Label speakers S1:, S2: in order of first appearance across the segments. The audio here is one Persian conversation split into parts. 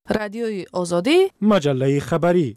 S1: رادیوی آزادی،
S2: مجله خبری.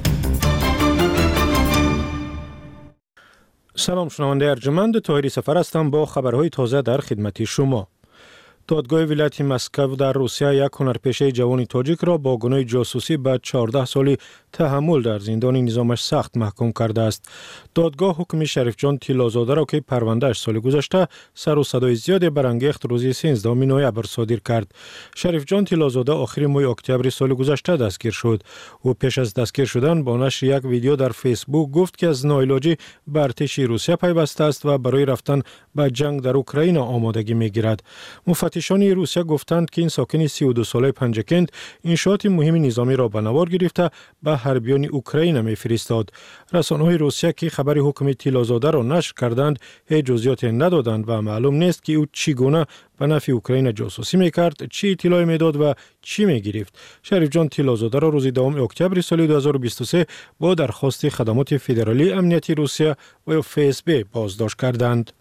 S2: سلام، شنونده ارجمند، طاهری سفر هستم با خبرهای تازه در خدمت شما. دادگاه ولایت مسکو در روسیه یک هنرپیشه جوان تاجیک را با گناه جاسوسی به 14 سال تحمل در زندان نظامش سخت محکوم کرده است. دادگاه حکم شریف جان تیلازاده را که پروندهش سال گذشته سر و صدای زیادی برانگیخت روز 13 نوامبر صادر کرد. شریف جان تیلازاده آخر ماه اکتبر سال گذشته دستگیر شد. او پیش از دستگیر شدن با نشر یک ویدیو در فیسبوک گفت که از ناعلاجی به ارتش روسیه پیوسته است و برای رفتن به جنگ در اوکراین آمادگی می‌گیرد. مفتشان روسیه گفتند که این ساکن 32 ساله پنجکند انشاءات مهم نظامی را به نوار گرفته به حربیان اوکراین می‌فرستاد. رسانه‌های روسیه که خبر حکم تیلازاده را نشر کردند هیچ جزئیات ندادند و معلوم نیست که او چگونه به نفع اوکراین جاسوسی می‌کرد، چی اطلاع می‌داد و چی می‌گرفت. شریف جان تیلازاده را روز 2 اکتبر سال 2023 با درخواست خدمات فدرالی امنیتی روسیه و FSB بازداشت کردند.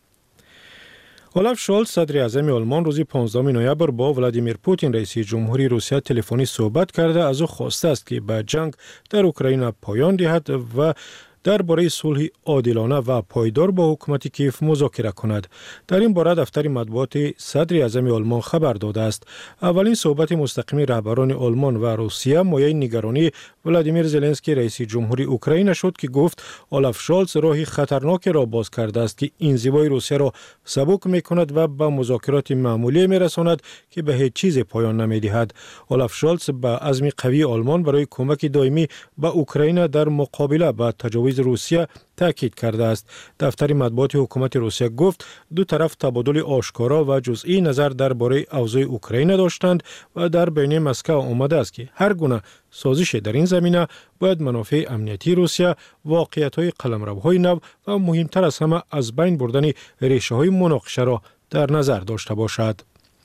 S2: اولاف شولز صدر اعظم آلمان روز 15 نوامبر با ولادیمیر پوتین رئیس جمهوری روسیه تلفنی صحبت کرده از او خواسته است که به جنگ در اوکراین پایان دهد و درباره صلح عادلانه و پایدار با حکومت کیف مذاکره کند. در این باره دفتر مطبوعات صدر اعظم آلمان خبر داده است. اولین صحبت مستقیم رهبران آلمان و روسیه مایه نگرانی ولادیمیر زلنسکی رئیس جمهوری اوکراین شد که گفت اولاف شولز راه خطرناکی را باز کرده است که انزوای روسیه را سبک می‌کند و به مذاکرات معمولی می‌رساند که به هیچ چیز پایان نمی‌دهد. اولاف شولز به عزم قوی آلمان برای کمک دائمی به اوکراین در مقابله با تجاوز روسیه تاکید کرده است. دفتر مطبوعات حکومت روسیه گفت دو طرف تبادل آشکارا و جزئی نظر درباره اوضاع اوکراین داشتند و در بین مسکو آمده است که هر گونه سازش در این زمینه باید منافع امنیتی روسیه، واقعیت‌های قلمروهای نو و مهمتر از همه از بین بردن ریشه‌های مناقشه را در نظر داشته باشد.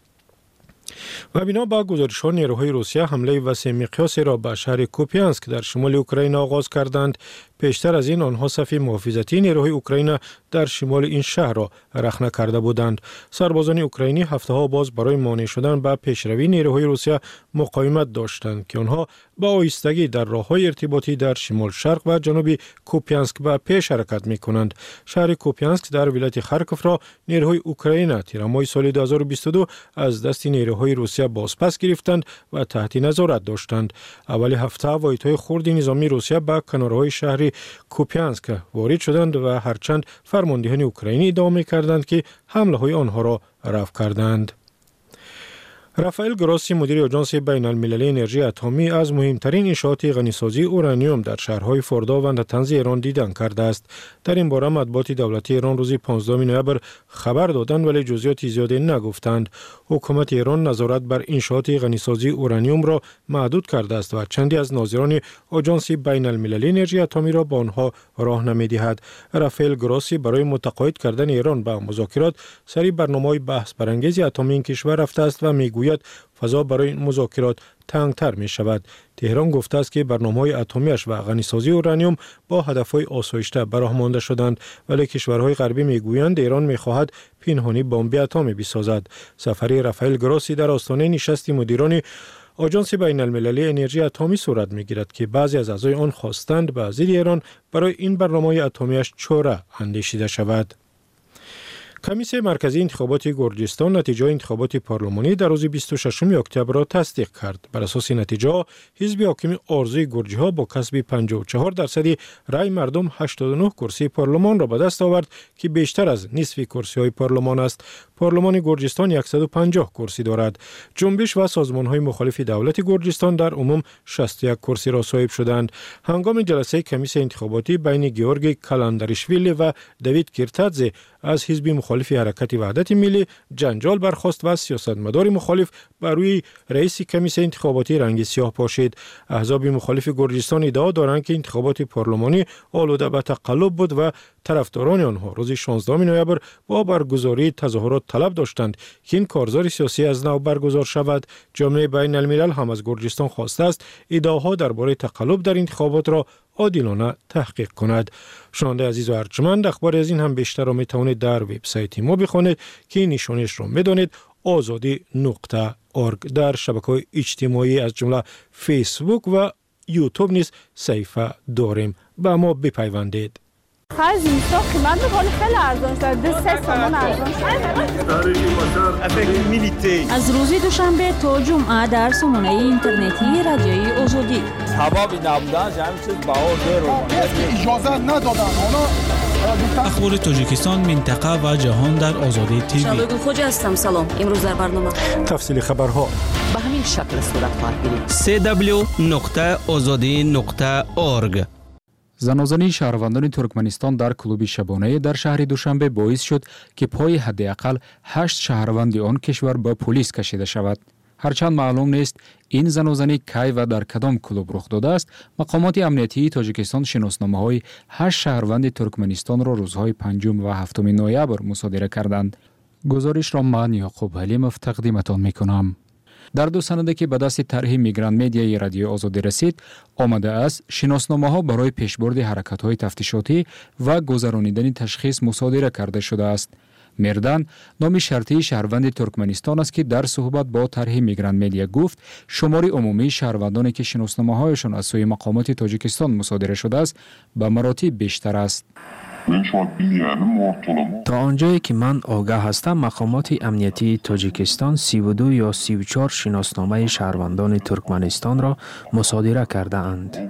S2: و بنا به گزارش‌ها نیروهای روسیه حمله وسیع مقیاسی را به شهر کوپیانسک در شمال اوکراین آغاز کردند. پیشتر از این آنها صف محافظتی نیروهای اوکراین در شمال این شهر را رخنه کرده بودند. سربازان اوکراینی هفته‌ها باز برای مانع شدن به پیشروی نیروهای روسیه مقاومت داشتند که آنها با آهستگی در راه‌های ارتباطی در شمال شرق و جنوب کوپیانسک به پیش حرکت می‌کنند. شهر کوپیانسک در ولایت خارکوف را نیروهای اوکراین تیر ماه سال 2022 از دست نیروهای روسیه بازپس گرفتند و تحت نظارت داشتند. اول هفته واحدهای خرد نظامی روسیه به کنارهای شهر کوپیانسک وارد شدند و هرچند فرماندهان اوکراینی ادعا می‌کردند که حمله‌های آنها را رفع کردند. رافائل گراسی مدیر آژانس بین المللی انرژی اتمی از مهمترین انشاءات غنیسازی اورانیوم در شهرهای فوردا و نتنز ایران دیدن کرده است. در این باره مطبوعات دولتی ایران روز 15 نوامبر خبر دادند ولی جزئیات زیادی نگفتند. حکومت ایران نظارت بر انشاءات غنیسازی اورانیوم را محدود کرده است و چندی از ناظران آژانس بین المللی انرژی اتمی را با آنها راه نمی‌دهد. رافائل گراسی برای متقاعد کردن ایران به مذاکرات سری برنامه‌های بحث برانگیز اتمی این کشور رفته است و میگوید فضا برای مذاکرات تنگتر می شود. تهران گفته است که برنامه‌های اتمیش و غنیسازی اورانیوم با هدف‌های آسایشته براه مانده شدند ولی کشورهای غربی میگویند ایران می‌خواهد پنهانی بمب اتمی بسازد. سفر رافائل گراسی در آستانه نشست مدیران آژانس بین المللی انرژی اتمی صورت می‌گیرد که بعضی از اعضای آن خواستند به ضد ایران برای این برنامه‌های اتمیش چاره اندیشیده شود. کمیسیون مرکزی انتخابات گرجستان نتیجه انتخابات پارلمانی در روز 26 اکتبر را تصدیق کرد. بر اساس نتیجه حزب حاکم آرزوی گرجی‌ها با کسب 54% رای مردم 89 کرسی پارلمان را به دست آورد که بیشتر از نصف کرسی‌های پارلمان است. پارلمان گرجستان 150 کرسی دارد. جنبش و سازمان‌های مخالف دولت گرجستان در عموم 61 کرسی را صاحب شدند. هنگام جلسه کمیسیون انتخاباتی بین گیورگی کالنداریشویلی و دیوید کیرتادزه از حزب مخالف حرکت وحدت ملی جنجال برخاست و سیاستمدار مخالف بر روی رئیس کمیسیون انتخاباتی رنگ سیاه پاشید. احزاب مخالف گرجستان ادعا دارند که انتخابات پارلمانی آلوده به تقلب بود و طرفداران آنها روز 16 نوامبر با برگزاری تظاهرات طلب داشتند که این کارزار سیاسی از نو برگزار شود. جامعه بین الملل هم از گرجستان خواسته است ادعاها درباره تقلب در انتخابات را عادلانه تحقیق کند. شنونده عزیز و ارجمند، اخبار از این هم بیشتر را می توانید در وبسایت ما بخوانید که نشانش را می دانید azadi.org. در شبکه‌های اجتماعی از جمله فیسبوک و یوتیوب نیز صفحه داریم. با ما بپیوندید.
S1: خرج اینستا قیمت بکنه خیلی ارزان شده. 3 تومان ارزان شده.
S3: از روز دوشنبه تا جمعه در سامانه اینترنتی رادیوی آزادی.
S4: حبابی نبودن همین چیز بها دیر
S5: اجازه ندادن.
S6: اخبار تاجیکستان، منطقه و جهان در آزادی تیوی.
S3: شادو خوجا هستم. سلام. امروز در برنامه
S2: تفصیل خبرها
S7: به همین شکل صورت خواهد گرفت.
S6: www.azadi.org.
S8: زنازانی شهروندان ترکمنستان در کلوب شبانه در شهر دوشنبه باعث شد که پای حداقل 8 شهروند آن کشور به پلیس کشیده شود. هرچند معلوم نیست این زنازانی کی و در کدام کلوب رخ داده است، مقامات امنیتی تاجیکستان شناسنامه‌های 8 شهروند ترکمنستان را روزهای 5 و 7 نوامبر مصادره کردند. گزارش را من یعقوب حلیمов تقدیمتان می‌کنم. در 2 سنده که به دست طرح میگران مدیای رادیو آزادی رسید، آمده است شناسنامه‌ها برای پیشبرد حرکت‌های تفتیشاتی و گذرانیدن تشخیص مصادره کرده شده است. مردان نام شرطی شهروند ترکمنستان است که در صحبت با طرح میگران مدیا گفت شمار عمومی شهروندانی که شناسنامه‌هایشان از سوی مقامات تاجیکستان مصادره شده است به مراتب بیشتر است.
S9: تا آنجایی که من آگاه هستم مقامات امنیتی تاجیکستان 32 یا 34 شناسنامه شهروندان ترکمنستان را مصادره کرده اند.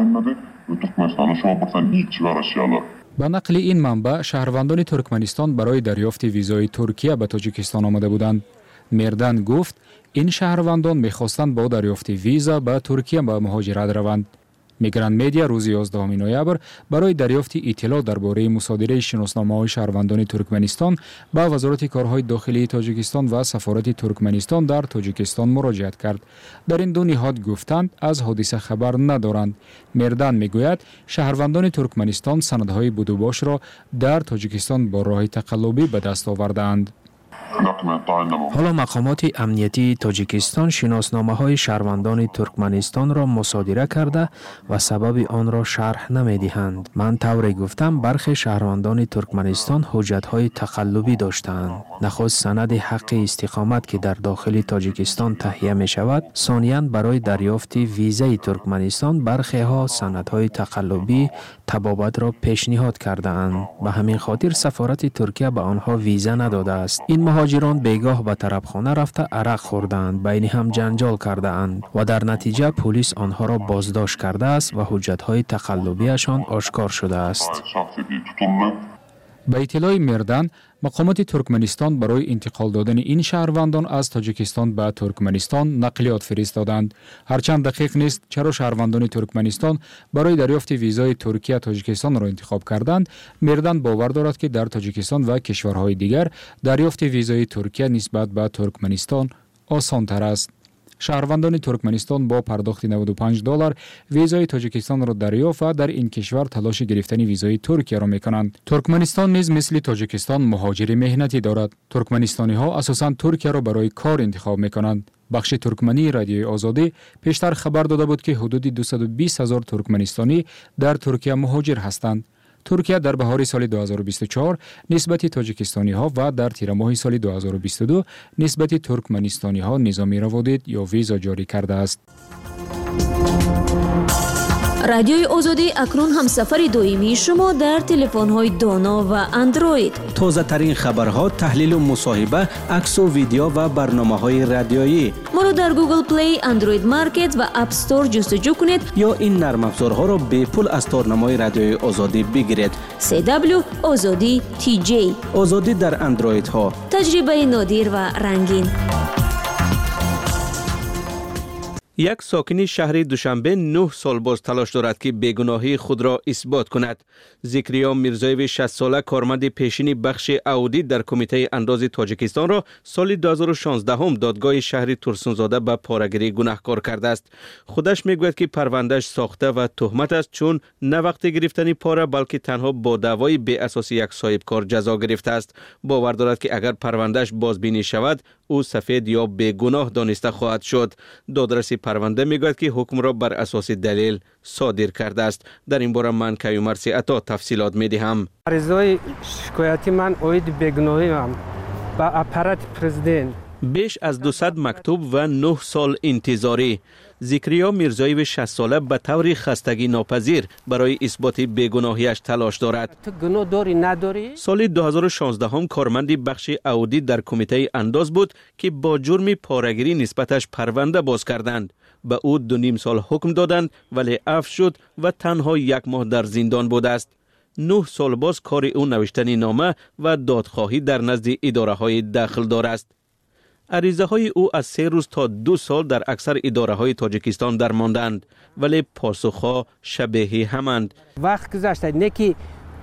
S8: با نقل این منبع شهروندان ترکمنستان برای دریافت ویزای ترکیه به تاجیکستان آمده بودند. مردان گفت این شهروندان می‌خواستند با دریافت ویزا به ترکیه به مهاجرت روند. میگران مدیا روز 11 نوامبر برای دریافت اطلاع درباره مصادره شناسنامه‌های شهروندان ترکمنستان به وزارت کارهای داخلی تاجیکستان و سفارت ترکمنستان در تاجیکستان مراجعه کرد. در این دو نهاد گفتند از حادثه خبر ندارند. مردان میگوید شهروندان ترکمنستان سندهای بودوباش را در تاجیکستان با راه تقلبی به دست آوردند.
S9: حالا مقامات امنیتی تاجیکستان شناسنامه‌های شهروندان ترکمنستان را مصادره کرده و سبب آن را شرح نمی‌دهند. من طوری گفتم برخی شهروندان ترکمنستان حجت‌های تقلبی داشتند. نخست سند حق استقامت که در داخل تاجیکستان تهیه می‌شود، ثانیاً برای دریافت ویزای ترکمنستان برخی‌ها سندهای تقلبی تبابت را پیشنهاد کرده‌اند. به همین خاطر سفارت ترکیه به آنها ویزا نداده است. این مهاجران بیگاه به طربخانه رفته عرق خوردند، بین هم جنجال کرده اند و در نتیجه پلیس آنها را بازداشت کرده است و حجت‌های تقلبیشان آشکار شده است.
S8: به اطلاع مردان، مقامات ترکمنستان برای انتقال دادن این شهروندان از تاجیکستان به ترکمنستان نقلیات فرستادند. هرچند دقیق نیست چرا شهروندان ترکمنستان برای دریافت ویزای ترکیه تاجیکستان را انتخاب کردند. مردان باور دارد که در تاجیکستان و کشورهای دیگر دریافت ویزای ترکیه نسبت به ترکمنستان آسان تر است. شهروندان ترکمنستان با پرداخت $95 ویزای تاجیکستان را دریافت و در این کشور تلاش گرفتن ویزای ترکیه را میکنند. ترکمنستان نیز مثل تاجیکستان مهاجر مهنتی دارد. ترکمنستانی ها اساساً ترکیه را برای کار انتخاب میکنند. بخش ترکمنی رادیوی آزادی پیشتر خبر داده بود که حدود 220,000 ترکمنستانی در ترکیه مهاجر هستند. ترکیه در بهار سال 2024 نسبت تاجیکستانی ها و در تیر ماه سال 2022 نسبت ترکمنستانی ها نظامی روادید یا ویزا جاری کرده است.
S3: رادیوی آزادی اکنون هم سفر دائمی شما در تلفن‌های دانا و اندروید.
S6: تازه ترین خبرها، تحلیل و مصاحبه، عکس و ویدیو و برنامه‌های رادیویی.
S3: ما را در گوگل پلی، اندروید مارکت و اپ استور جستجو کنید
S6: یا این نرم افزارها را به پول از تارنمای رادیوی آزادی بگیرید.
S3: CW آزادی TJ.
S6: آزادی در اندروید ها.
S3: تجربه نادر و رنگین.
S10: یک ساکن شهر دوشنبه 9 سال باز تلاش دارد که بیگناهی خود را اثبات کند. ذکریا میرزایوی 60 ساله کارمند پیشین بخش اودیت در کمیته انداز تاجیکستان را سال 2016 دادگاه شهر ترسونزاده به پاره‌گیری گناهکار کرده است. خودش میگوید که پروندهش ساخته و تهمت است، چون نه وقت گرفتن پاره بلکه تنها با دعوای بی اساس یک صاحب کار جزا گرفته است. باور دارد که اگر پروندهش بازبینی شود او سفید یا بیگناه دانسته خواهد شد. دادرس پرونده میگوید که حکم را بر اساس دلیل صادر کرده است. در این باره من کیومرث عطا تفصیلات میدهم.
S11: عرضای شکایتی من اوید بیگناهی هم با اپارات پرزیدنت
S10: بیش از 200 مکتوب و 9 سال انتظاری. ذکریا میرزاییو 60 ساله به طور خستگی ناپذیر برای اثبات بیگناهیش تلاش دارد.
S11: تو گناه داری نداری؟
S10: سال 2016 هم کارمند بخش اودیت در کمیته انداز بود که با جرم پاره‌گیری نسبتش پرونده باز کردند. به او 2.5 سال حکم دادند ولی عفو شد و تنها 1 ماه در زندان بود است. 9 سال باز کار او نوشتن نامه و دادخواهی در نزد اداره های داخل دار است. عریضه های او از 3 روز تا 2 سال در اکثر اداره های تاجیکستان در ماندند ولی پاسخها شبیه همند.
S11: وقت گذشته نکی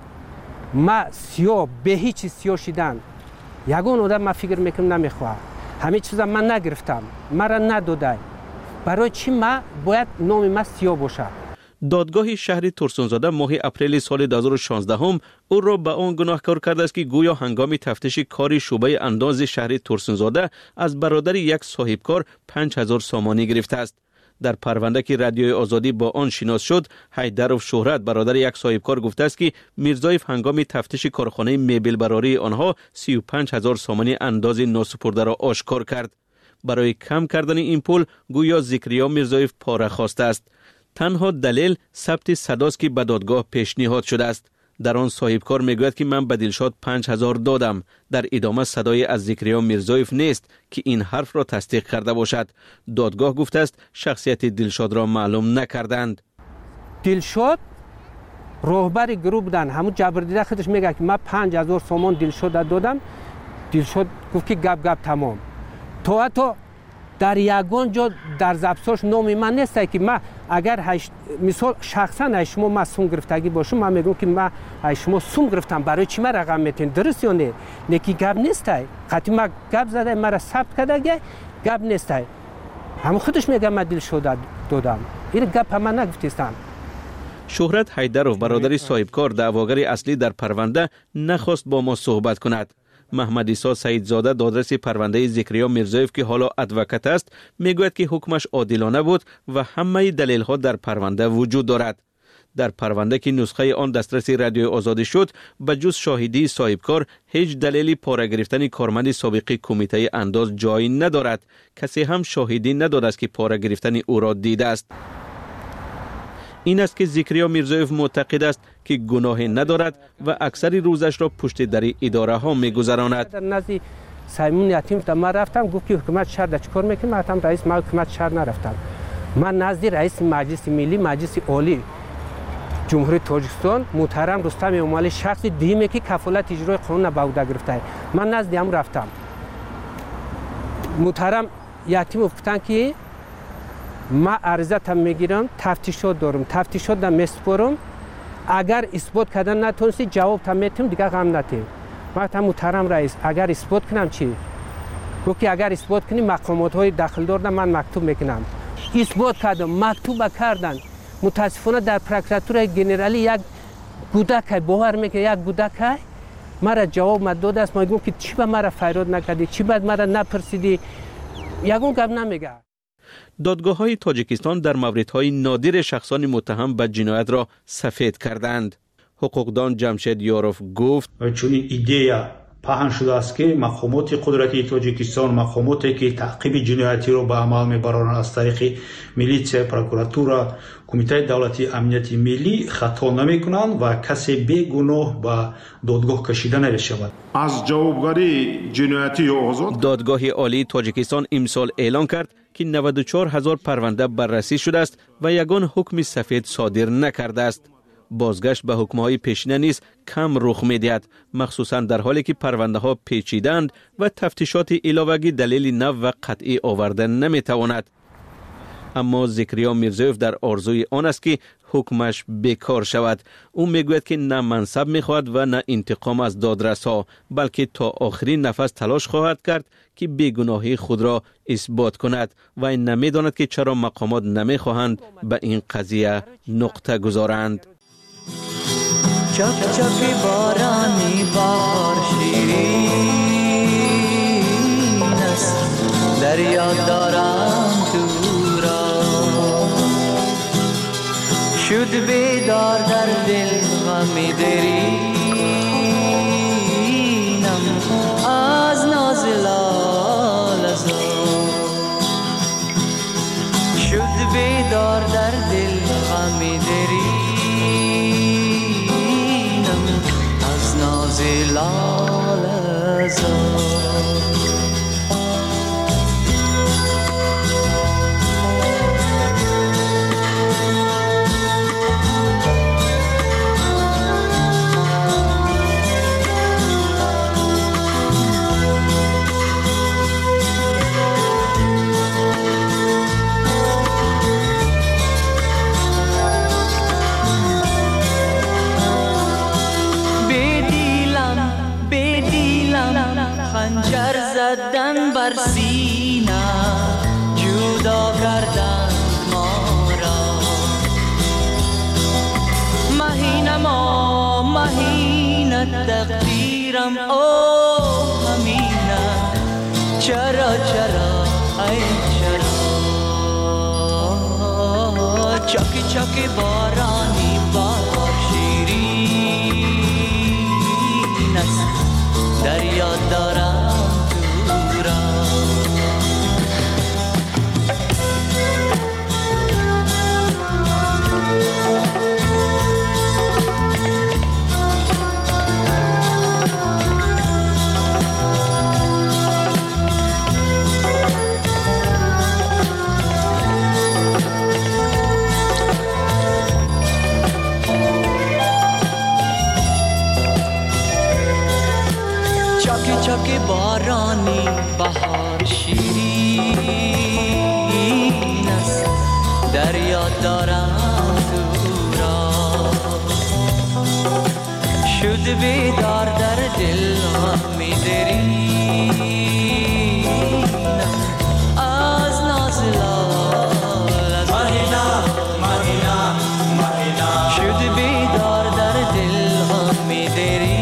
S11: ما سیاه به هیچ سیاه شدن یگون آدم ما فکر میکنم نمیخواه همه چیزا من نگرفتم مرا نداده برای چی ما باید نام ما سیاه باشه.
S10: دادگاه شهر ترسونزاده ماه اپریل سال 2016 هم او را به آن گناهکار کرده است که گویا هنگام تفتیش کار شعبه انداز شهر ترسونزاده از برادر یک صاحبکار 5000 سامانی گرفته است. در پرونده که رادیوی آزادی با آن شناس شد، حیدرов شهرت برادر یک صاحبکار گفته است که میرزایف هنگام تفتیش کارخانه میبل براری آنها 35000 سامانی انداز ناسپرده را آشکار کرد. برای کم کردن این پول گویا ذکریا میرزایف پاره خواسته است. تنها دلیل ثبت صداست که به دادگاه پیشنهاد شده است. در آن صاحبکار میگوید که من به دلشاد 5000 دادم. در ادامه صدای از ذکریا میرزایف نیست که این حرف را تصدیق کرده باشد. دادگاه گفته است شخصیت دلشاد را معلوم نکردند.
S11: دلشاد راهبر گروه بودن، همون جبردیده خودش میگه که من 5000 سامان دلشاد دادم. دلشاد گفت که گپ تمام. تو در یگان جا در زبساش نام من نیسته که من اگر مثال شخصا شما من سوم گرفتگی باشم من میگم که من شما سوم گرفتم برای چی من رقم میتین درست یا نه؟ نکی گپ نیسته. قطعی من گپ زده مرا ثبت کرده گپ نیسته. همون خودش میگه من دلشاد دادم. این گپ من نگفتستم.
S10: شهرت حیدرov برادر صاحبکار دعواگر اصلی در پرونده نخواست با ما صحبت کند. محمد عیسی سعیدزاده دادرس پرونده ذکریا میرزایف که حالا ادوکات است میگوید که حکمش عادلانه بود و همه دلیل ها در پرونده وجود دارد. در پرونده که نسخه آن دسترس رادیوی آزادی شد به جز شاهدی صاحبکار هیچ دلیلی پاره گرفتن کارمند سابق کمیته انداز جایی ندارد. کسی هم شاهدی نداده است که پاره گرفتن او را دیده است. این است که ذکریا میرزایف معتقد است که گناهی ندارد و اکثر روزش را پشت در اداره ها میگذراند.
S11: در نزد سیمون یتیم من رفتم گفت که حکومت شهر چیکار میکنه؟ من گفتم رئیس ما حکومت شهر نرفتم. من نزد رئیس مجلس ملی مجلس عالی جمهوری تاجیکستان محترم رستم امالی شخص دیمه که کفالت اجرای قانون به عهده گرفته من نزد هم رفتم. محترم یتیم گفتن که ما عرضتم میگیرم تفتیشات دارم تفتیشات دم میسپرم اگر اثبات کردن نتونستی جواب تام میتم دیگه غم نتی. ما گفتم محترم رئیس اگر اثبات کنم چی؟ گفت که اگر اثبات کنی مقامات های داخل دار من مکتوب میکنم. اثبات کردم مکتوب کردن متاسفانه در پروکراتور ژنرالی یک کودک باور میکنه یک کودک مرا جواب داده است. ما میگم که چی به مرا فریاد نکردی چی بعد مرا نپرسیدی یگون گپ نمیگه.
S10: دادگاه‌های تاجیکستان در موردهای نادر شخصان متهم به جنایت را سفید کردند. حقوقدان جمشید یاروف گفت
S12: چون ایده پهن شده است که مقامات قدرتی تاجیکستان مقاماتی که تعقیب جنایتی را به عمل میبرند از طریق میلیسیا پروکراتورا کمیته دولتی امنیت ملی خطا نمیکنند و کسی بیگناه به دادگاه کشیده نمیشود.
S5: از جوابگری جنایتی آزاد
S10: دادگاه عالی تاجیکستان امسال اعلان کرد که 94000 پرونده بررسی شده است و یگان حکم سفید صادر نکرده است. بازگشت به حکم‌های پیشینه نیز کم رخ می‌دهد، مخصوصاً در حالی که پرونده ها پیچیدند و تفتیشات علاوه‌ای دلیل نو و قطعی آوردن نمی‌تواند. اما ذکریا میرزایف در آرزوی آن است که حکمش بیکار شود. او میگوید که نه منصب می‌خواهد و نه انتقام از دادرس‌ها، بلکه تا آخرین نفس تلاش خواهد کرد که بیگناهی خود را اثبات کند و این نمی‌داند که چرا مقامات نمی‌خواهند به این قضیه نقطه گذارند.
S13: چک چک بارانی بهار شیرین است دریا دارم تو را شد بیدار در دل غم درینم از ناز لال بیدار در دل غم درینم از ناز لاله زار. خنجر زدن بر سینه جدا کردن ما را. مهینه تقدیرم او همینه. چرا ای چرا چاکی چاکی بارانی بار شیرین است دریا دارم تو را. چاکی بارانی بهار شیرین است دریا دارم تو را. شد بیدار در دل غم درینم از ناز لاله زار. شد بیدار در دل غم درینم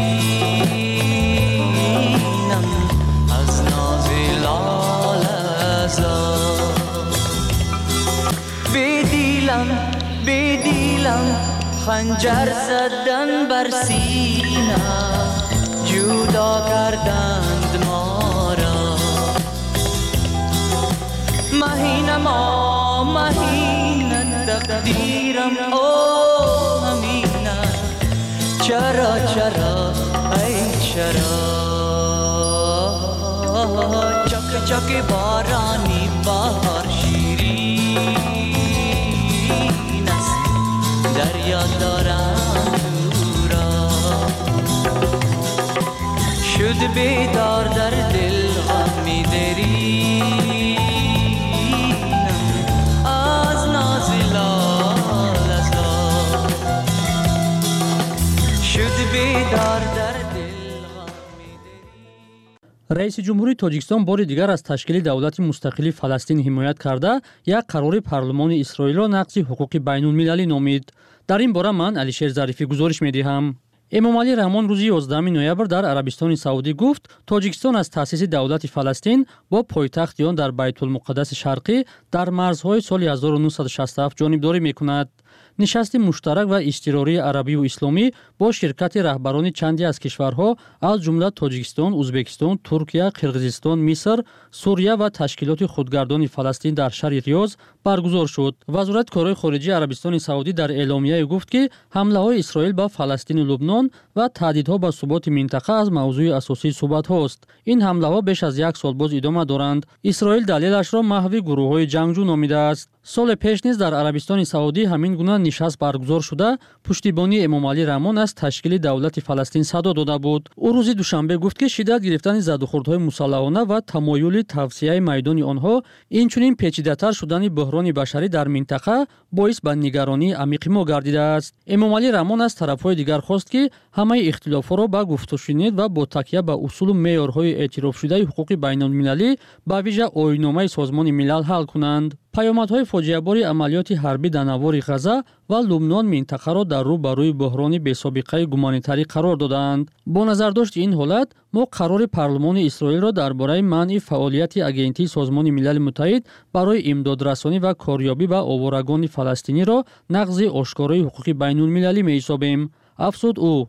S13: بیدیلم خنجر زدن بر سینه جدا کردند ما را. مهینه تقدیرم او همینه. چرا ای چرا چک چک بارانی بهار شیرین است دریا دارم تو را. شد بیدار در دل غم درینم از ناز لاله زار. شد بیدار در
S14: رئیس جمهوری تاجیکستان بار دیگر از تشکیل دولت مستقل فلسطین حمایت کرده یک قرار پارلمان اسرائیل را نقض حقوق بین المللی نامید. در این باره من علیشیر ظریفی گزارش می‌دهم. امامعلی رحمان روز 11 نوامبر در عربستان سعودی گفت تاجیکستان از تأسیس دولت فلسطین با پایتخت آن در بیت المقدس شرقی در مرزهای سال 1967 جانبداری می‌کند. نشست مشترک و اضطراری عربی و اسلامی با شرکت رهبران چندی از کشورها از جمله تاجیکستان، ازبکستان، ترکیه، قرقیزستان، مصر، سوریه و تشکیلات خودگردان فلسطین در شهر ریاض برگزار شد. وزارت کارهای خارجه عربستان سعودی در اعلامیه گفت که حمله‌های اسرائیل به فلسطین و لبنان و تهدیدها به ثبات منطقه از موضوع اساسی صحبت‌هاست. این حمله‌ها بیش از یک سال باز ادامه دارند. اسرائیل دلیلش را محو گروه‌های جنگجو نامیده است. سال پیش نیز در عربستان سعودی همین گونه نشست برگزار شده پشتیبانی امامعلی رحمان از تشکیل دولت فلسطین صدا داده بود. او روز دوشنبه گفت که شدت گرفتن زدوخوردهای مسلحانه و تمایل توسعه میدان آنها اینچنین پیچیده‌تر شدن بحران بشری در منطقه باعث به نگرانی عمیق ما گردیده است. امامعلی رحمان از طرف‌های دیگر خواست که همه اختلافات را با گفت و شنید و با تکیه به اصول و معیارهای اعتراف شده حقوق بین‌المللی به ویژه آیین‌نامه سازمان ملل حل کنند. پیامدهای فاجعه‌بار عملیات حربی در نوار غزه و لبنان منطقه را در رو برای بحران بی‌سابقه گومانیتری قرار دادند. با نظرداشت این حالت ما قرار پارلمان اسرائیل را درباره منع فعالیت آژانسی سازمان ملل متحد برای امدادرسانی و کاریابی به آوارگان فلسطینی را نقض آشکارای حقوق بین‌المللی می‌حسابیم. افزود او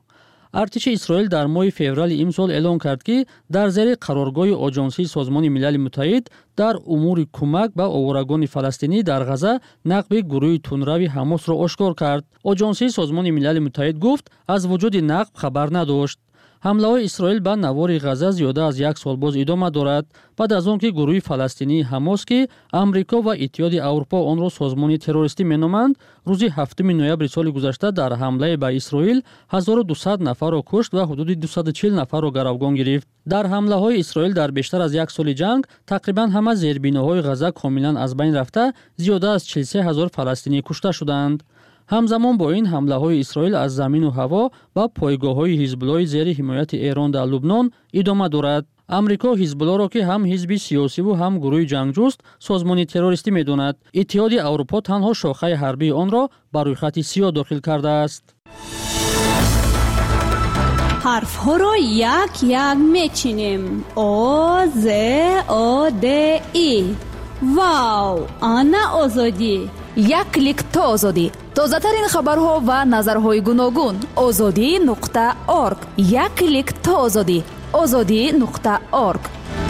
S14: ارتش اسرائیل در ماه فوریه امسال اعلام کرد که در زیر قرارگاه آژانسی سازمان ملل متحد در امور کمک به آوارگان فلسطینی در غزه نقب گروه تندرو حماس را آشکار کرد. آژانسی سازمان ملل متحد گفت از وجود نقب خبر نداشت. حمله‌های اسرائیل به نوار غزه زیاده از یک سال باز ادامه دارد بعد از آنکه گروه فلسطینی حماس که آمریکا و اتحاد اروپا آن را سازمان تروریستی مینامند روز 7 نوامبر سال گذشته در حمله به اسرائیل 1200 نفر را کشت و حدود 240 نفر را گروگان گرفت. در حمله‌های اسرائیل در بیشتر از یک سال جنگ تقریبا همه زیربناهای غزه کاملا از بین رفته زیاده از 43000 فلسطینی کشته شدند. همزمان با این حمله‌های اسرائیل از زمین و هوا و پایگاه‌های حزب الله زیر حمایت ایران در لبنان ادامه دارد. امریکا حزب الله را که هم حزب سیاسی و هم گروه جنگجوست سازمان تروریستی می‌داند. اتحاد اروپا تنها شاخه حربی آن را بر روی خط سیاه داخل کرده است.
S1: حرف‌ها را یک یک می‌چینیم. آ ز آ د ای. واو، آنا آزادی.
S7: یک کلیک تا آزادی. تازه‌ترین خبرها و نظرهای گوناگون. azadi.org. یک کلیک تا آزادی. azadi.org.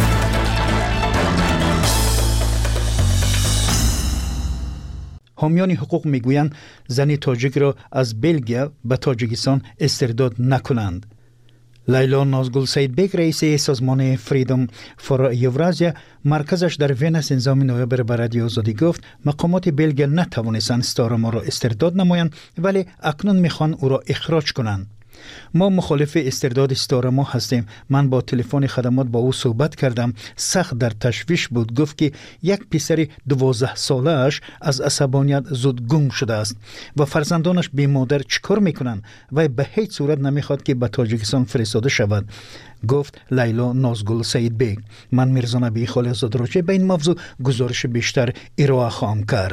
S12: حامیان حقوق میگویند زن تاجیک را از بلژیم به تاجیکستان استرداد نکنند. لیلا نازگل سید بیگ رئیس سازمان فریدم فور یورازیا مرکزش در ونس انضام نوامبر به رادیو آزادی گفت مقامات بلژیم نتوانستند ستارما را استرداد نمایند ولی اکنون میخوان او را اخراج کنند. ما مخالف استرداد ستارما هستیم. من با تلفن خدمات با او صحبت کردم. سخت در تشویش بود. گفت که یک پسر 12 ساله اش از عصبانیت زود گم شده است و فرزندانش بی مادر چیکار میکنند و به هیچ صورت نمیخواد که به تاجیکستان فرستاده شود، گفت لیلا نازگل سید بیگ. من میرزا نبی خالی آزاد راجع به این موضوع گزارش بیشتر ارائه خواهم کرد.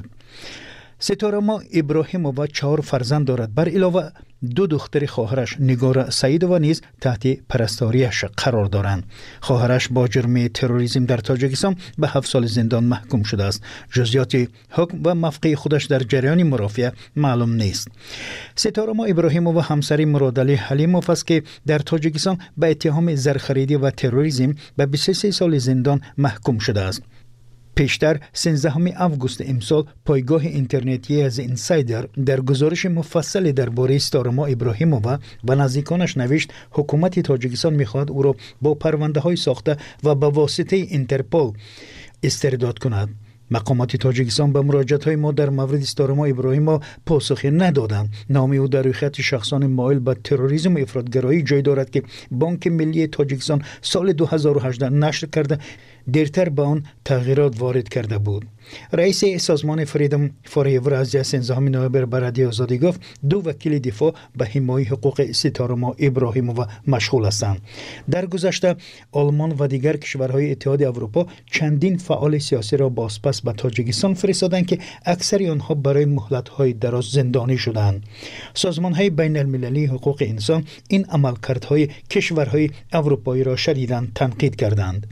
S12: ستارما ابراهیمووا 4 فرزند دارد. بر علاوه 2 دختر خواهرش نگار سعیدووا نیز تحت پرستاریش قرار دارند. خواهرش با جرم تروریسم در تاجیکستان به 7 سال زندان محکوم شده است. جزئیات حکم و موقع خودش در جریان مرافعه معلوم نیست. ستارما ابراهیمووا همسر مرادعلی حلیموف است که در تاجیکستان به اتهام زرخریدی و تروریسم به 23 سال زندان محکوم شده است. پیشتر 13 آگوست امسال پایگاه اینترنتی از اینسایدر در گزارش مفصل درباره ستارما ابراهیمووا و نزدیکانش نوشت حکومت تاجیکستان می‌خواهد او را با پرونده‌های ساخته و به واسطه اینترپل استرداد کند. مقامات تاجیکستان به مراجعت‌های ما در مورد ستارما ابراهیمووا پاسخی ندادند. نام او در روی خط شخصان مایل به تروریسم و افراطگرایی جای دارد که بانک ملی تاجیکستان سال 2018 نشر کرده دیرتر به آن تغییرات وارد کرده بود. رئیس سازمان فریدم فور یورازیا 13 نوامبر به رادیو آزادی گفت 2 وکیل دفاع به حمایت حقوق ستارما ابراهیمووا مشغول هستند. در گذشته آلمان و دیگر کشورهای اتحاد اروپا چندین فعال سیاسی را بازپس به تاجیکستان فرستادند که اکثر آنها برای مهلت‌های دراز زندانی شدند. سازمان‌های بین‌المللی حقوق انسان این عملکردهای کشورهای اروپایی را شدیداً تنقید کردند.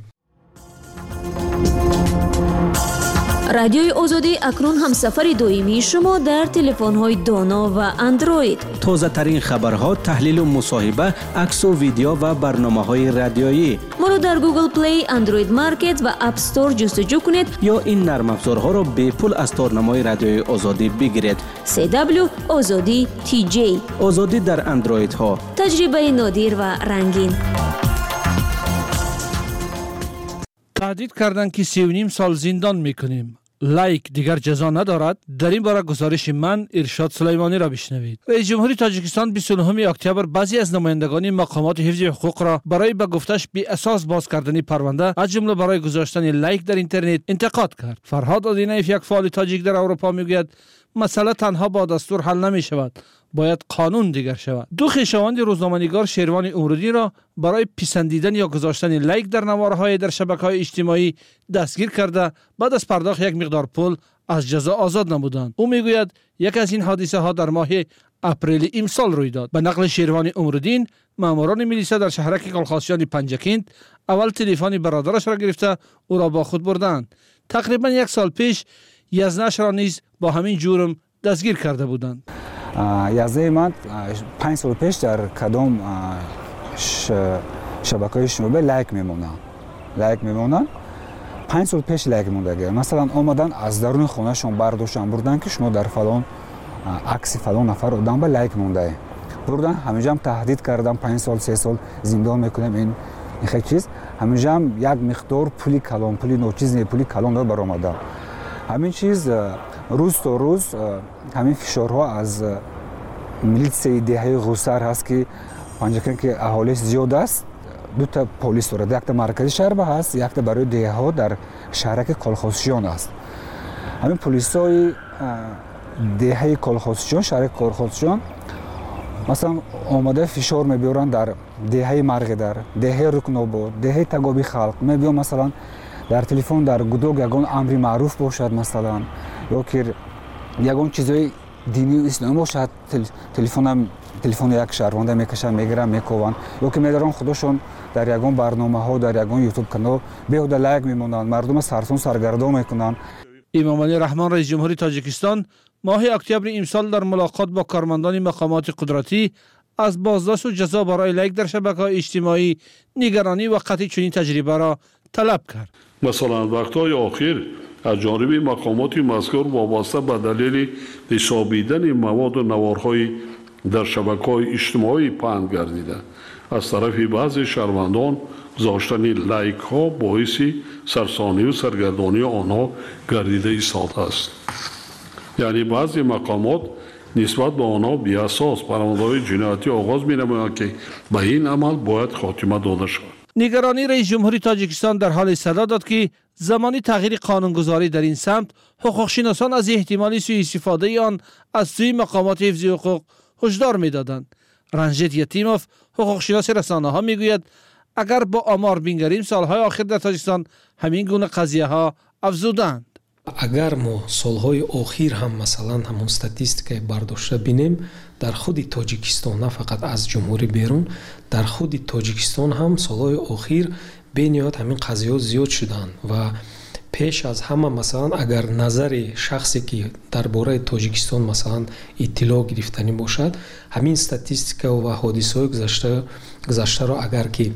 S3: رادیوی آزادی اکنون هم سفر دویمی شما در تلفن‌های دانا و اندروید.
S6: تازه ترین خبرها، تحلیل و مصاحبه، عکس و ویدیو و برنامه‌های رادیویی.
S3: ما رو در گوگل پلی، اندروید مارکت و اپ استور جستجو کنید
S6: یا این نرم افزارها را به پول از تارنمای رادیوی آزادی بگیرید.
S3: CW آزادی TJ.
S6: آزادی در اندروید ها.
S3: تجربه نادر و رنگین.
S15: تهدید کردند که 3.5 سال زندان میکنیم. لایک دیگر جزا ندارد. در این باره گزارش من ارشاد سلیمانی را بشنوید. رئیس جمهوری تاجیکستان 29 اکتبر بعضی از نمایندگان مقامات حفظ حقوق را برای به گفتش بی اساس باز کردن پرونده از جمله برای گذاشتن لایک در اینترنت انتقاد کرد. فرهاد آدینایف یک فعال تاجیک در اروپا میگوید مسئله تنها با دستور حل نمی شود، باید قانون دیگر شود. 2 خویشاوند روزنامه‌نگار شیروان امرودی را برای پسندیدن یا گذاشتن لایک در نوارهای در شبکه‌های اجتماعی دستگیر کرده بعد از پرداخت یک مقدار پول از جزا آزاد نمودند. او میگوید یک از این حادثه ها در ماه اپریل امسال روی داد. به نقل شیروان امرودین، ماموران میلیسا در شهرک کالخاسیان پنجکند اول تلفن برادرش را گرفته او را با خود بردند. تقریبا 1 سال پیش یزنش را نیز با همین جرم دستگیر کرده بودند.
S16: یازده من 5 سال پیش در کدام شبکه‌های اجتماعی لایک میمونن 5 سال پیش لایک مونده. مثلا اومدن از درون خونهشون برداشتن بردن که شما در فلان عکس فلان نفر آدم به لایک مونده بردن، همینجا هم تهدید کردن 5 سال 3 سال زندان میکنیم. این خیلی چیز همینجا هم یک مقدار پولی کلان، پولی نوچیز نه، پولی کلان داره برآمده. همین چیز روز تا روز همین فشارها از میلیسیای دهه غوسر هست که پنجکن که اهالیش زیاد است. دو تا پلیس دارد، یک تا مرکزی شهر هست، یک تا برای دهه ها در شهرک کالخوسیان است. همین پلیس های دهه کالخوسیان، شهرک کالخوسیان مثلا آماده فشار میبیارن در دهه مرغ، در دهه رکناباد، دهه تگابی خلق میبیان. مثلا در تلفن در گودوگ یگان امری معروف باشد، مثلا یا که یگان چیزای دینی اسلامی باشد، تلفن یک شهرونده میکشن میگیرن میکوون، یا که میدارن خودشون در یگان برنامه ها در یگان یوتیوب کانال بیهوده لایک میمونن، مردم سرسون سرگردان میکنن.
S15: امام علی رحمان رئیس جمهوری تاجیکستان ماه اکتبر امسال در ملاقات با کارمندان مقامات قدرتی از بازداشت و جزا برای لایک در شبکه‌های اجتماعی نگرانی و قطعی چنین تجربه را طلب کرد.
S5: مثلا وقت‌های آخر از جانب مقامات مذکور وابسته به دلیل نشابیدن مواد و نوارهای در شبکه‌های اجتماعی پهن گردیده از طرف بعضی شهروندان گذاشتن لایک ها باعث سرسانی و سرگردانی آنها گردیده ایستاده است. یعنی بعضی مقامات نسبت به آنها بی اساس پرونده‌های جنایتی آغاز می‌نمایند که به این عمل باید خاتمه داده شود.
S15: نگرانی رئیس جمهوری تاجیکستان در حال صدا داد که زمانی تغییر قانونگذاری در این سمت حقوقشناسان از احتمال سوء استفاده آن از سوی مقامات حفظی حقوق هشدار می‌دادند. رنجیت یتیموف حقوقشناس رسانه‌ها میگوید اگر با آمار بنگریم سالهای آخر در تاجیکستان همین گونه قضیه‌ها افزودند.
S17: اگر ما سالهای آخر هم مثلا همون استاتستیکای برداشته بینیم در خود تاجیکستان، نه فقط از جمهوری بیرون، در خود تاجیکستان هم سالهای آخر بنیاد همین قضیه‌ها زیاد شدند و پیش از همه مثلا اگر نظر شخصی که درباره تاجیکستان مثلا اطلاع گرفتنی باشد، همین استاتستیکا و حادثه‌های گذشته را اگر که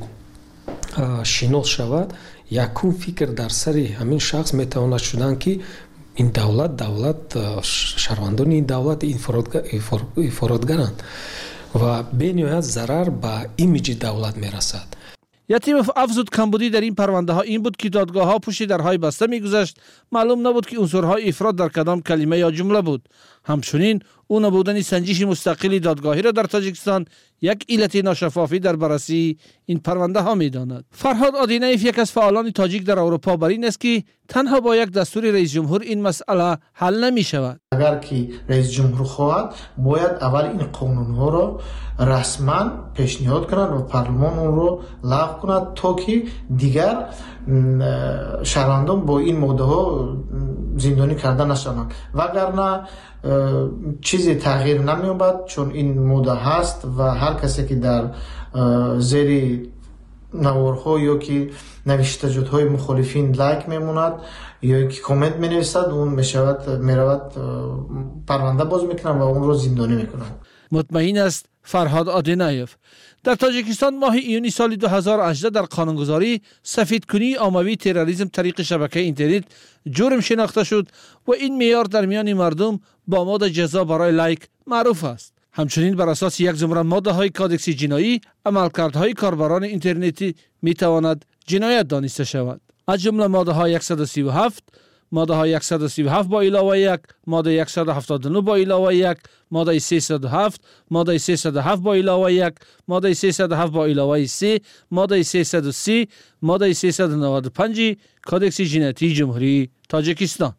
S17: شناخت شود، یکون فکر در سر همین شخص میتواند شدن که این دولت شهروندان این دولت افرادگرند و بنیاد ضرر به ایمیج دولت میرسد.
S15: یتیموف افزود کمبودی در این پرونده ها این بود که دادگاه ها پشت درهای بسته میگذشت، معلوم نبود که عنصرهای افراد در کدام کلمه یا جمله بود. همچنین او نبودن سنجش مستقلی دادگاهی را در تاجیکستان یک علت ناشفافی در بررسی این پرونده ها میداند. فرهاد آدینایف یک از فعالان تاجیک در اروپا بر این است که تنها با یک دستور رئیس جمهور این مسئله حل نمی شود.
S18: اگر که رئیس جمهور خواهد باید اول این قانون ها را رسما پیشنهاد کند و پارلمان اون رو لغو کند تا که دیگر شهروندان با این ماده ها زندانی کرده نشوند، وگرنه چیزی تغییر نمی‌یابد، چون این ماده هست و هر کسی که در زیر نوارها یا که نوشتجات‌های مخالفین لایک میموند یا که کامنت می‌نویسد، اون میرود پرونده باز میکنن و اون رو زندانی میکنن.
S15: مطمئن است فرهاد آدینایف. در تاجیکستان ماه ایونی سال 2018 در قانونگذاری سفیدکنی عمومی تروریسم طریق شبکه اینترنت جرم شناخته شد و این معیار در میان مردم با ماده جزا برای لایک معروف است. همچنین بر اساس یک زمره ماده های کادکس جنایی عملکردهای کاربران اینترنتی می تواند جنایت دانسته شود. از جمله ماده های 137، ماده های 137 با علاوه 1، ماده 179 با علاوه 1، ماده 307، ماده 307 با علاوه 1، ماده 307 با علاوه 3، ماده 330، ماده 395 کادکس جنایی جمهوری تاجیکستان.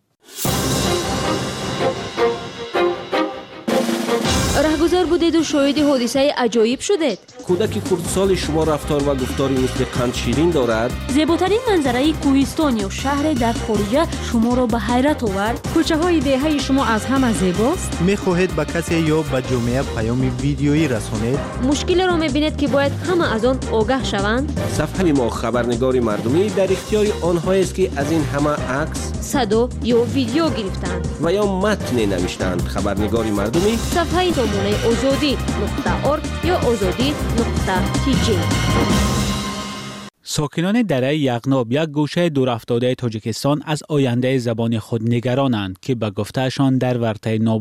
S3: رهگذر بودید و شاهد حادثه عجایب شدید.
S19: کودک خردسال شما رفتار و گفتاری مثل قند شیرین دارد؟
S3: زیباترین منظره کوهستان یا شهر در خارجه شما را به حیرت آورد؟
S7: کوچه های دهه شما از همه زیباست؟
S20: می‌خواهید به کسی یا به جامعه پیام ویدیویی رسانید؟
S3: مشکلی را می‌بینید که باید همه از آن آگاه شوند؟
S19: صفحه ما خبرنگار مردمی در اختیار آنهایی است که از این همه عکس،
S3: صدا یا ویدیو گرفتند
S19: و یا متن نوشتند. خبرنگار مردمی
S3: صفحه نمونه azodi.org یا azodi.tj.
S21: ساکنان دره یغناب یک گوشه دورافتاده تاجیکستان از آینده زبان خود نگرانند که به گفتهشان در ورطه